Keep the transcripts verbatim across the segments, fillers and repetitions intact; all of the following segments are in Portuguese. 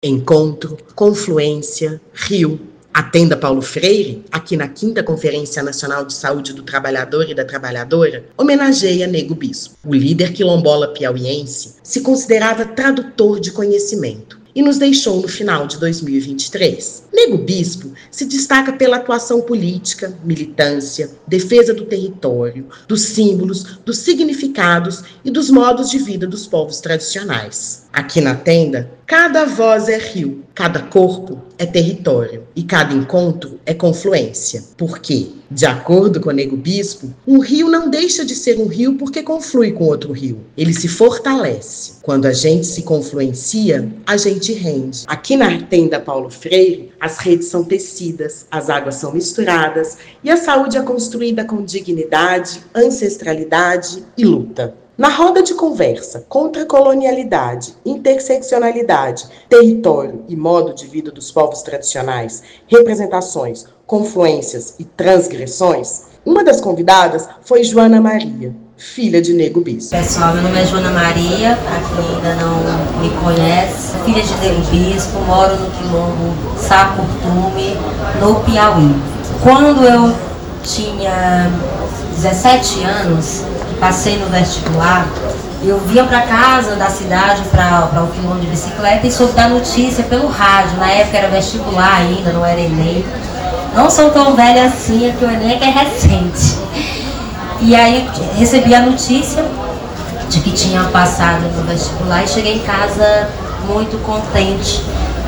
Encontro, confluência, rio. A Tenda Paulo Freire, aqui na quinta Conferência Nacional de Saúde do Trabalhador e da Trabalhadora, homenageia Nego Bispo. O líder quilombola piauiense se considerava tradutor de conhecimento e nos deixou no final de dois mil e vinte e três. Nego Bispo se destaca pela atuação política, militância, defesa do território, dos símbolos, dos significados e dos modos de vida dos povos tradicionais. Aqui na Tenda, cada voz é rio, cada corpo é território e cada encontro é confluência. Por quê? De acordo com Nego Bispo, um rio não deixa de ser um rio porque conflui com outro rio. Ele se fortalece. Quando a gente se confluencia, a gente rende. Aqui na Tenda Paulo Freire, as redes são tecidas, as águas são misturadas e a saúde é construída com dignidade, ancestralidade e luta. Na roda de conversa contra a colonialidade, interseccionalidade, território e modo de vida dos povos tradicionais, representações, confluências e transgressões, uma das convidadas foi Joana Maria, filha de Nego Bispo. Pessoal, meu nome é Joana Maria, para quem ainda não me conhece, filha de Nego Bispo, moro no quilombo Sacurtume, no Piauí. Quando eu tinha dezessete anos, passei no vestibular, eu vinha para casa da cidade, para o quilombo de bicicleta e soube da notícia pelo rádio. Na época era vestibular ainda, não era Enem. Não sou tão velha assim, é que o Enem é que é recente. E aí recebi a notícia de que tinha passado no vestibular e cheguei em casa muito contente.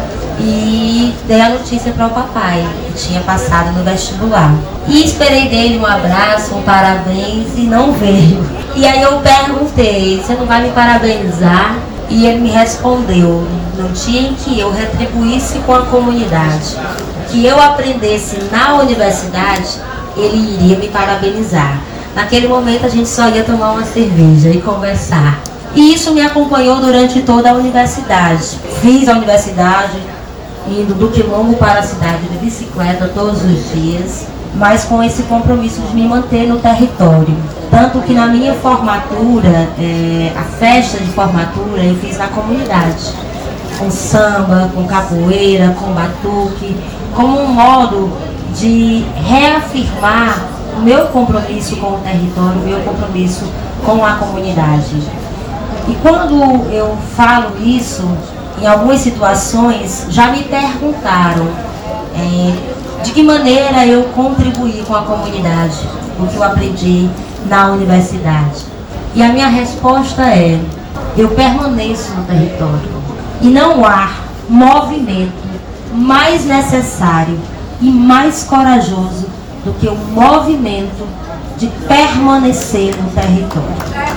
E dei a notícia para o papai, que tinha passado no vestibular. E esperei dele um abraço, um parabéns, e não veio. E aí eu perguntei, você não vai me parabenizar? E ele me respondeu, no dia em que eu retribuísse com a comunidade, que eu aprendesse na universidade, ele iria me parabenizar. Naquele momento a gente só ia tomar uma cerveja e conversar. E isso me acompanhou durante toda a universidade. Fiz a universidade, indo do quilombo para a cidade de bicicleta todos os dias, mas com esse compromisso de me manter no território. Tanto que na minha formatura, é, a festa de formatura eu fiz na comunidade, com samba, com capoeira, com batuque, como um modo de reafirmar o meu compromisso com o território, o meu compromisso com a comunidade. E quando eu falo isso, em algumas situações, já me perguntaram é, de que maneira eu contribuí com a comunidade, o que eu aprendi na universidade. E a minha resposta é, eu permaneço no território. E não há movimento mais necessário e mais corajoso do que o movimento de permanecer no território.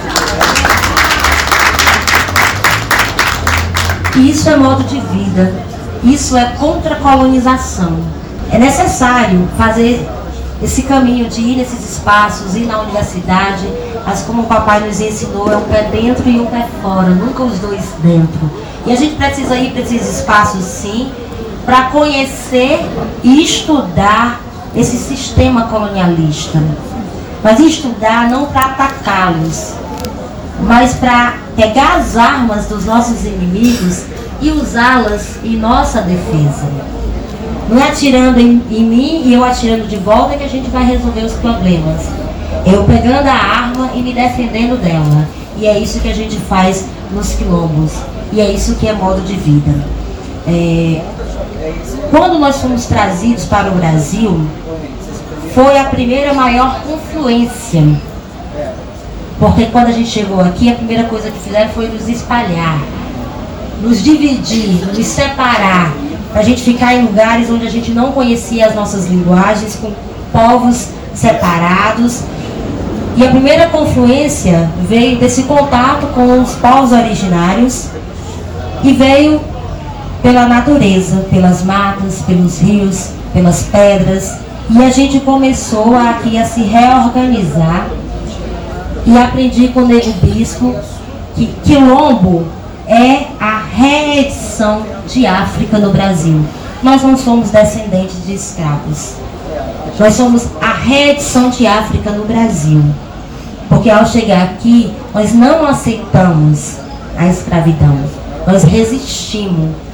Isso é modo de vida, isso é contra a colonização. É necessário fazer esse caminho de ir nesses espaços, ir na universidade, mas como o papai nos ensinou, é um pé dentro e um pé fora, nunca os dois dentro. E a gente precisa ir para esses espaços sim, para conhecer e estudar esse sistema colonialista. Mas estudar não para atacá-los, mas para pegar as armas dos nossos inimigos e usá-las em nossa defesa. Não é atirando em, em mim e eu atirando de volta que a gente vai resolver os problemas. Eu pegando a arma e me defendendo dela. E é isso que a gente faz nos quilombos. E é isso que é modo de vida. É, quando nós fomos trazidos para o Brasil, foi a primeira maior confluência. Porque quando a gente chegou aqui, a primeira coisa que fizeram foi nos espalhar, nos dividir, nos separar, para a gente ficar em lugares onde a gente não conhecia as nossas linguagens, com povos separados. E a primeira confluência veio desse contato com os povos originários e veio pela natureza, pelas matas, pelos rios, pelas pedras. E a gente começou aqui a se reorganizar. E aprendi com o Nego Bispo que quilombo é a reedição de África no Brasil. Nós não somos descendentes de escravos. Nós somos a reedição de África no Brasil. Porque ao chegar aqui, nós não aceitamos a escravidão. Nós resistimos.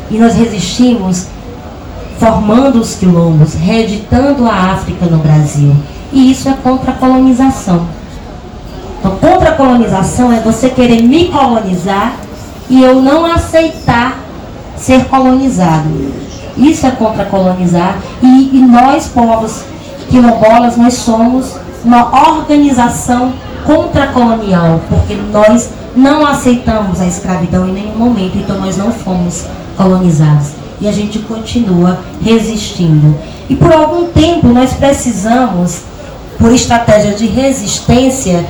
e nós resistimos formando os quilombos, reeditando a África no Brasil. E isso é contra a colonização. Então, contra a colonização é você querer me colonizar e eu não aceitar ser colonizado. Isso é contra colonizar. E, e nós, povos quilombolas, nós somos uma organização contra-colonial, porque nós não aceitamos a escravidão em nenhum momento, então nós não fomos colonizados. E a gente continua resistindo. E por algum tempo nós precisamos, por estratégia de resistência,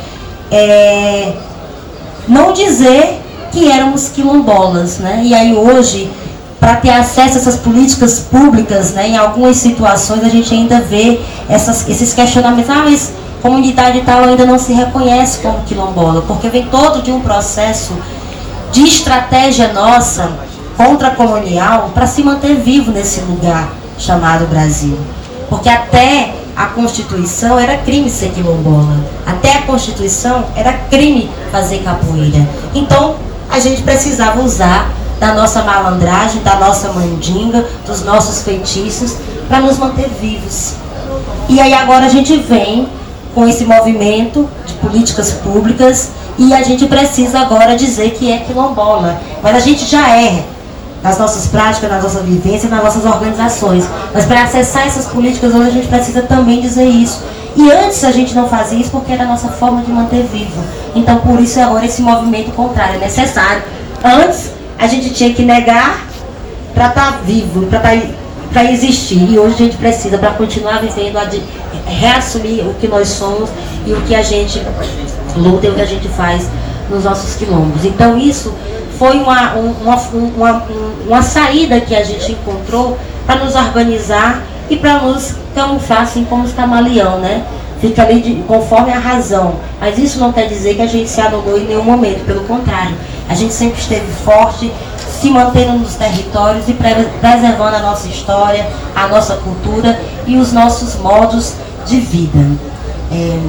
é, não dizer que éramos quilombolas, né? E aí hoje, para ter acesso a essas políticas públicas, né, em algumas situações a gente ainda vê essas, esses questionamentos. Ah, mas comunidade tal ainda não se reconhece como quilombola, porque vem todo de um processo de estratégia nossa contra-colonial para se manter vivo nesse lugar chamado Brasil. Porque até a Constituição era crime ser quilombola. Até a Constituição era crime fazer capoeira. Então, a gente precisava usar da nossa malandragem, da nossa mandinga, dos nossos feitiços, para nos manter vivos. E aí agora a gente vem com esse movimento de políticas públicas e a gente precisa agora dizer que é quilombola. Mas a gente já é, nas nossas práticas, na nossa vivência, nas nossas organizações. Mas para acessar essas políticas hoje a gente precisa também dizer isso. E antes a gente não fazia isso porque era a nossa forma de manter vivo. Então por isso agora esse movimento contrário é necessário. Antes a gente tinha que negar para estar vivo, para existir. E hoje a gente precisa, para continuar vivendo, reassumir o que nós somos e o que a gente luta e o que a gente faz nos nossos quilombos. Então isso foi uma, uma, uma, uma saída que a gente encontrou para nos organizar e para nos camuflar assim como os camaleão, né? Fica ali de, conforme a razão. Mas isso não quer dizer que a gente se anulou em nenhum momento, pelo contrário. A gente sempre esteve forte, se mantendo nos territórios e preservando a nossa história, a nossa cultura e os nossos modos de vida. É,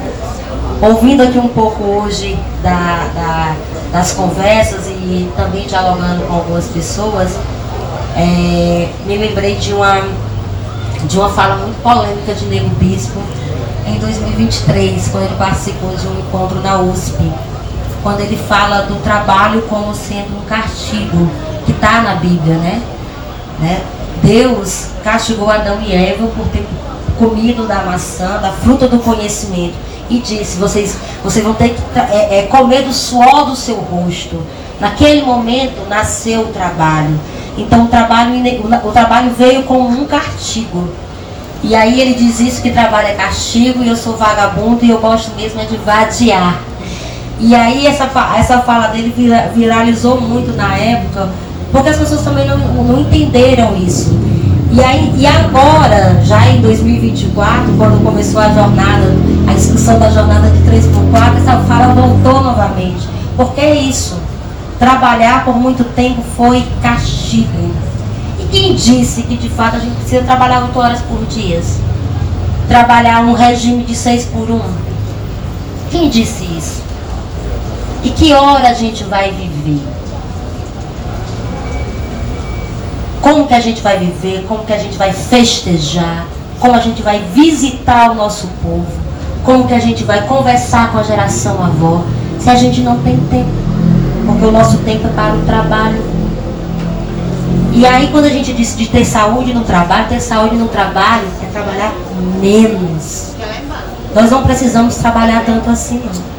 ouvindo aqui um pouco hoje da, da, das conversas e também dialogando com algumas pessoas, é, me lembrei de uma, de uma fala muito polêmica de Nego Bispo em dois mil e vinte e três, quando ele participou de um encontro na U S P, quando ele fala do trabalho como sendo um castigo, que está na Bíblia, né? né? Deus castigou Adão e Eva por ter comido da maçã, da fruta do conhecimento, e disse, vocês, vocês vão ter que é, é, comer do suor do seu rosto. Naquele momento nasceu o trabalho. Então o trabalho, o trabalho veio como um castigo. E aí ele diz isso, que trabalho é castigo, e eu sou vagabundo, e eu gosto mesmo é de vadiar. E aí essa, essa fala dele vira, viralizou muito na época, porque as pessoas também não, não entenderam isso. E, aí, e agora, já em dois mil e vinte e quatro, quando começou a jornada, a discussão da jornada de três por quatro, essa fala voltou novamente. Porque é isso, trabalhar por muito tempo foi castigo. E quem disse que de fato a gente precisa trabalhar oito horas por dia? Trabalhar um regime de seis por um? Quem disse isso? E que hora a gente vai viver? Como que a gente vai viver? Como que a gente vai festejar? Como a gente vai visitar o nosso povo? Como que a gente vai conversar com a geração avó? Se a gente não tem tempo. Porque o nosso tempo é para o trabalho. E aí quando a gente diz de ter saúde no trabalho, ter saúde no trabalho é trabalhar menos. Nós não precisamos trabalhar tanto assim, não.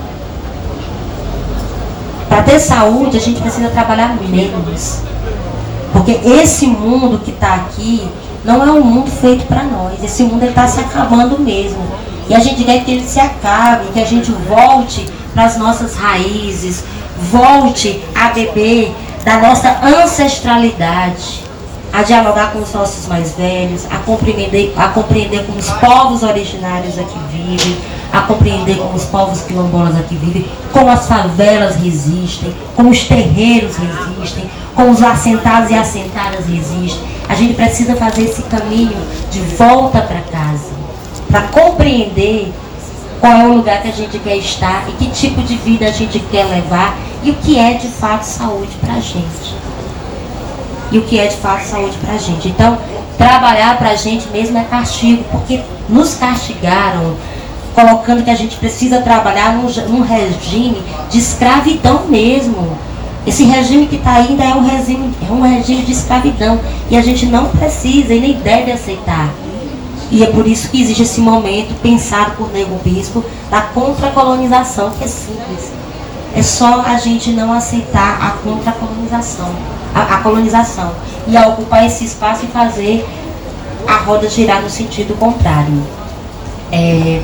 Para ter saúde, a gente precisa trabalhar menos. Porque esse mundo que está aqui não é um mundo feito para nós. Esse mundo está se acabando mesmo. E a gente quer que ele se acabe, que a gente volte para as nossas raízes, volte a beber da nossa ancestralidade, a dialogar com os nossos mais velhos, a compreender, a compreender como os povos originários aqui vivem, a compreender como os povos quilombolas aqui vivem, como as favelas resistem, como os terreiros resistem, como os assentados e assentadas resistem. A gente precisa fazer esse caminho de volta para casa, para compreender qual é o lugar que a gente quer estar e que tipo de vida a gente quer levar e o que é de fato saúde para a gente. e o que é de fato saúde para a gente. Então, trabalhar para a gente mesmo é castigo, porque nos castigaram, colocando que a gente precisa trabalhar num, num regime de escravidão mesmo. Esse regime que está ainda é um regime, é um regime de escravidão, e a gente não precisa e nem deve aceitar. E é por isso que existe esse momento pensado por Nego Bispo da contracolonização, que é simples. É só a gente não aceitar a contracolonização, a, a colonização, e a ocupar esse espaço e fazer a roda girar no sentido contrário. É,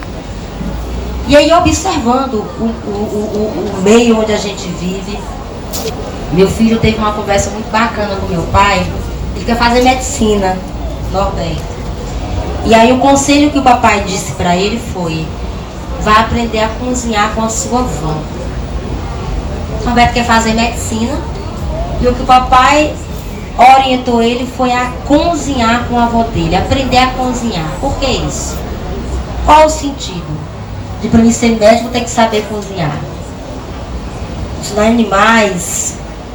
e aí, observando o, o, o, o meio onde a gente vive, meu filho teve uma conversa muito bacana com meu pai. Ele quer fazer medicina no Nordeste. E aí o conselho que o papai disse para ele foi: vá aprender a cozinhar com a sua avó. O Roberto quer fazer medicina, e o que o papai orientou ele foi a cozinhar com a avó dele, aprender a cozinhar. Por que isso? Qual o sentido? De para mim ser médico tem que saber cozinhar. Os animais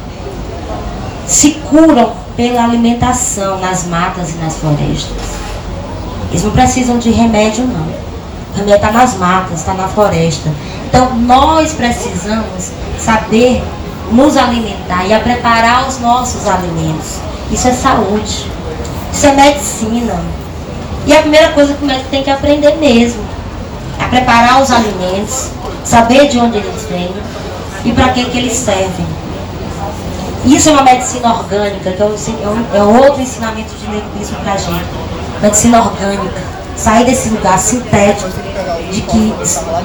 se curam pela alimentação nas matas e nas florestas. Eles não precisam de remédio, não. O remédio está nas matas, está na floresta. Então, nós precisamos saber nos alimentar e a preparar os nossos alimentos. Isso é saúde. Isso é medicina. E a primeira coisa que o médico tem que aprender mesmo é preparar os alimentos, saber de onde eles vêm e para que, que eles servem. Isso é uma medicina orgânica, que é, um, é outro ensinamento de Nego Bispo para a gente. Medicina orgânica. Sair desse lugar sintético de que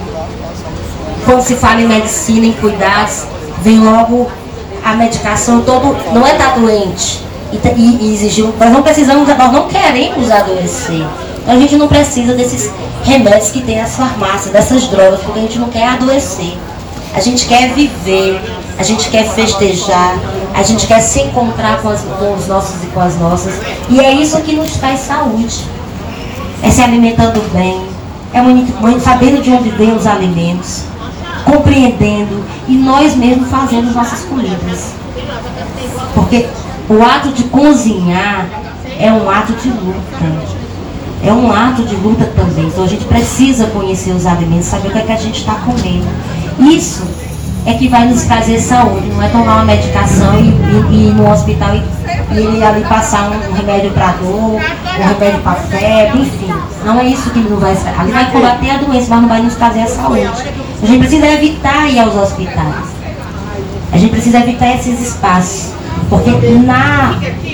quando se fala em medicina, em cuidados, vem logo a medicação todo, não é estar doente e, e, e exigir, nós não precisamos, nós não queremos adoecer. Então a gente não precisa desses remédios que tem nas farmácias, dessas drogas, porque a gente não quer adoecer. A gente quer viver, a gente quer festejar, a gente quer se encontrar com, as, com os nossos e com as nossas. E é isso que nos traz saúde. É se alimentando bem, é muito, sabendo de onde vêm os alimentos, compreendendo e nós mesmos fazendo nossas comidas. Porque o ato de cozinhar é um ato de luta. É um ato de luta também. Então a gente precisa conhecer os alimentos, saber o que é que a gente está comendo. Isso é que vai nos trazer saúde. Não é tomar uma medicação e, e, e ir no hospital e, e ali passar um remédio para dor, um remédio para febre, enfim. Não é isso que não vai ser. Ali vai combater a doença, mas não vai nos trazer a saúde. A gente precisa evitar ir aos hospitais. A gente precisa evitar esses espaços. Porque na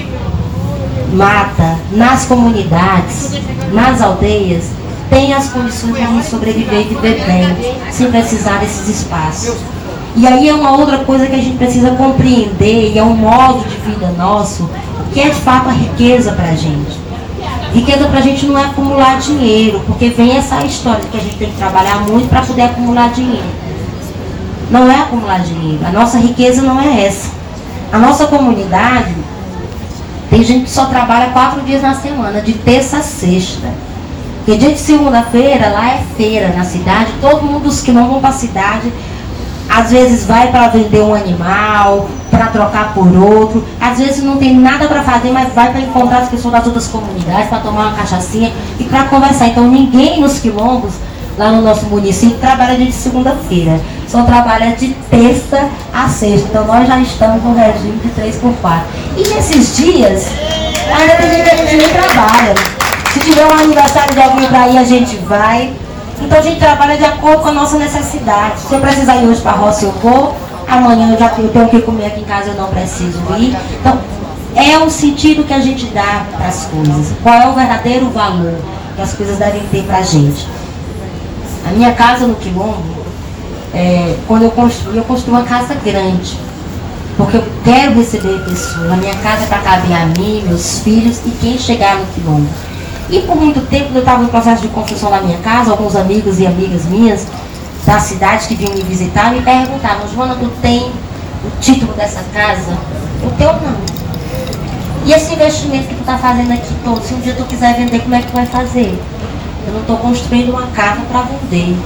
mata, nas comunidades, nas aldeias, tem as condições de a gente sobreviver e viver bem, sem precisar desses espaços. E aí é uma outra coisa que a gente precisa compreender, e é um modo de vida nosso, o que é de fato a riqueza para a gente. Riqueza para a gente não é acumular dinheiro, porque vem essa história de que a gente tem que trabalhar muito para poder acumular dinheiro. Não é acumular dinheiro, a nossa riqueza não é essa. A nossa comunidade, tem gente que só trabalha quatro dias na semana, de terça a sexta. Porque dia de segunda-feira, lá é feira na cidade, todo mundo dos que não vão para a cidade, às vezes vai para vender um animal, para trocar por outro, às vezes não tem nada para fazer, mas vai para encontrar as pessoas das outras comunidades, para tomar uma cachaçinha e para conversar. Então ninguém nos quilombos, lá no nosso município, trabalha dia de segunda-feira, só trabalha de terça a sexta. Então nós já estamos no regime de três por quatro. E nesses dias, ainda tem gente que a gente nem trabalha. Se tiver um aniversário de alguém para ir, a gente vai. Então a gente trabalha de acordo com a nossa necessidade. Se eu precisar ir hoje para a roça, eu vou. Amanhã eu já tenho, tenho que comer aqui em casa, eu não preciso ir. Então, é o sentido que a gente dá para as coisas. Qual é o verdadeiro valor que as coisas devem ter para a gente. A minha casa no Quilombo, é, quando eu construí, eu construí uma casa grande. Porque eu quero receber pessoas. A minha casa é para caber a mim, meus filhos e quem chegar no Quilombo. E por muito tempo eu estava no processo de construção da minha casa, alguns amigos e amigas minhas da cidade que vinham me visitar me perguntavam: Joana, tu tem o título dessa casa? O teu não. E esse investimento que tu está fazendo aqui todo, se um dia tu quiser vender, como é que tu vai fazer? Eu não estou construindo uma casa para vender.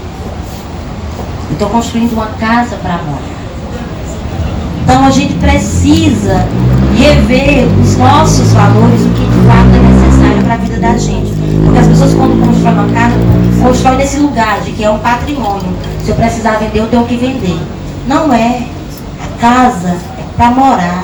Eu estou construindo uma casa para morar. Então a gente precisa rever os nossos valores, o que de fato é necessário para a vida da gente. Porque as pessoas, quando constroem uma casa, constroem nesse lugar de que é um patrimônio. Se eu precisar vender, eu tenho que vender. Não é. A casa é para morar.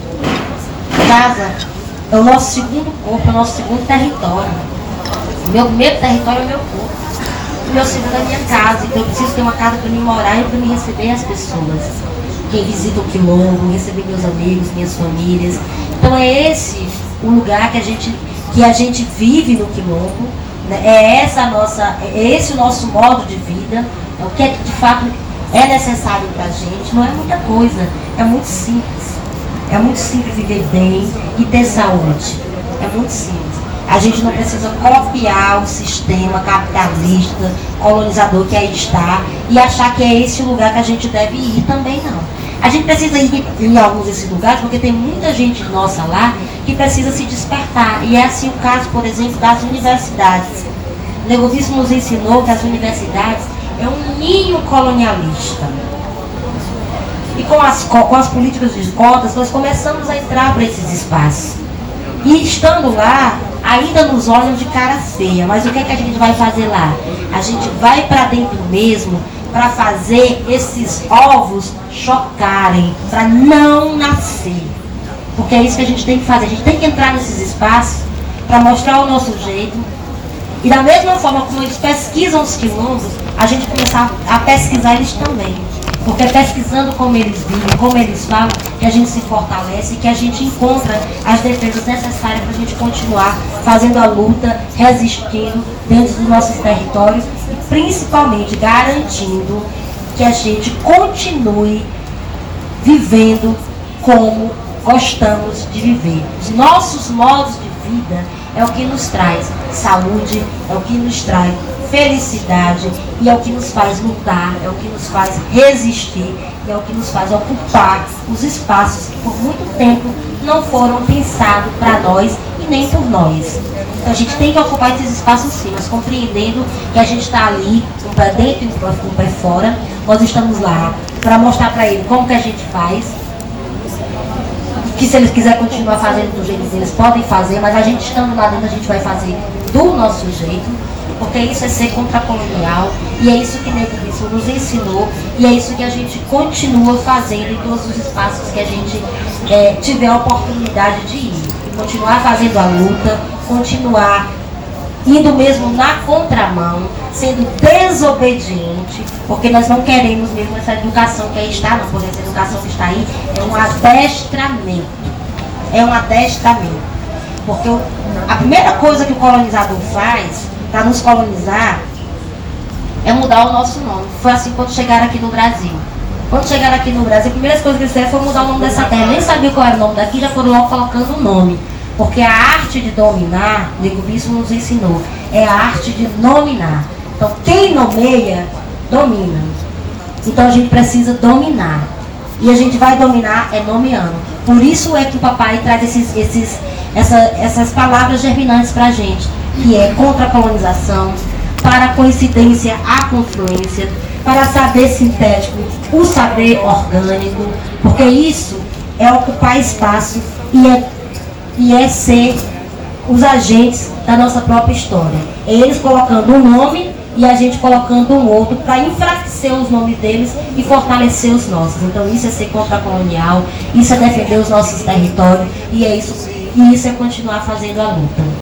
A casa é o nosso segundo corpo, é o nosso segundo território. O meu primeiro território é o meu corpo. O meu segundo é a minha casa. Então eu preciso ter uma casa para me morar e para me receber as pessoas. Quem visita o Quilombo, receber meus amigos, minhas famílias. Então é esse o lugar que a gente, que a gente vive no Quilombo, né? É, essa a nossa, é esse o nosso modo de vida, é o que é que de fato é necessário para a gente. Não é muita coisa, é muito simples. É muito simples viver bem e ter saúde. É muito simples. A gente não precisa copiar o sistema capitalista, colonizador que aí está e achar que é esse o lugar que a gente deve ir também, não. A gente precisa ir em alguns desses lugares porque tem muita gente nossa lá que precisa se despertar. E é assim o caso, por exemplo, das universidades. O Nego Bispo nos ensinou que as universidades é um ninho colonialista. E com as, com as políticas de cotas, nós começamos a entrar para esses espaços. E estando lá, ainda nos olham de cara feia. Mas o que é que a gente vai fazer lá? A gente vai para dentro mesmo para fazer esses ovos chocarem, para não nascer. Porque é isso que a gente tem que fazer. A gente tem que entrar nesses espaços para mostrar o nosso jeito. E da mesma forma como eles pesquisam os quilombos, a gente começar a pesquisar eles também. Porque é pesquisando como eles vivem, como eles falam, que a gente se fortalece e que a gente encontra as defesas necessárias para a gente continuar fazendo a luta, resistindo dentro dos nossos territórios e principalmente garantindo que a gente continue vivendo como gostamos de viver. Os nossos modos de vida é o que nos traz saúde, é o que nos traz felicidade e é o que nos faz lutar, é o que nos faz resistir, é o que nos faz ocupar os espaços que por muito tempo não foram pensados para nós e nem por nós. Então a gente tem que ocupar esses espaços sim, mas compreendendo que a gente está ali, um pé dentro e um pé fora. Nós estamos lá para mostrar para ele como que a gente faz, que se eles quiserem continuar fazendo do jeito deles, podem fazer, mas a gente estando lá dentro, a gente vai fazer do nosso jeito, porque isso é ser contracolonial, e é isso que Nego Bispo nos ensinou, e é isso que a gente continua fazendo em todos os espaços que a gente é, tiver a oportunidade de ir. Continuar fazendo a luta, continuar indo mesmo na contramão, sendo desobediente, porque nós não queremos mesmo essa educação que aí está, não, porque essa educação que está aí é um adestramento. É um adestramento. Porque o, a primeira coisa que o colonizador faz para nos colonizar é mudar o nosso nome. Foi assim quando chegaram aqui no Brasil. Quando chegaram aqui no Brasil, a primeira coisa que eles fizeram foi mudar o nome dessa terra. Nem sabia qual era o nome daqui, já foram logo colocando o nome. Porque a arte de dominar, Nego Bispo nos ensinou, é a arte de nominar. Então, quem nomeia, domina. Então, a gente precisa dominar. E a gente vai dominar é nomeando. Por isso é que o papai traz esses, esses, essa, essas palavras germinantes para a gente, que é contra a colonização, para a coincidência, a confluência, para saber sintético, o saber orgânico, porque isso é ocupar espaço e é e é ser os agentes da nossa própria história. É eles colocando um nome e a gente colocando um outro para enfraquecer os nomes deles e fortalecer os nossos. Então isso é ser contracolonial, isso é defender os nossos territórios e é isso, e isso é continuar fazendo a luta.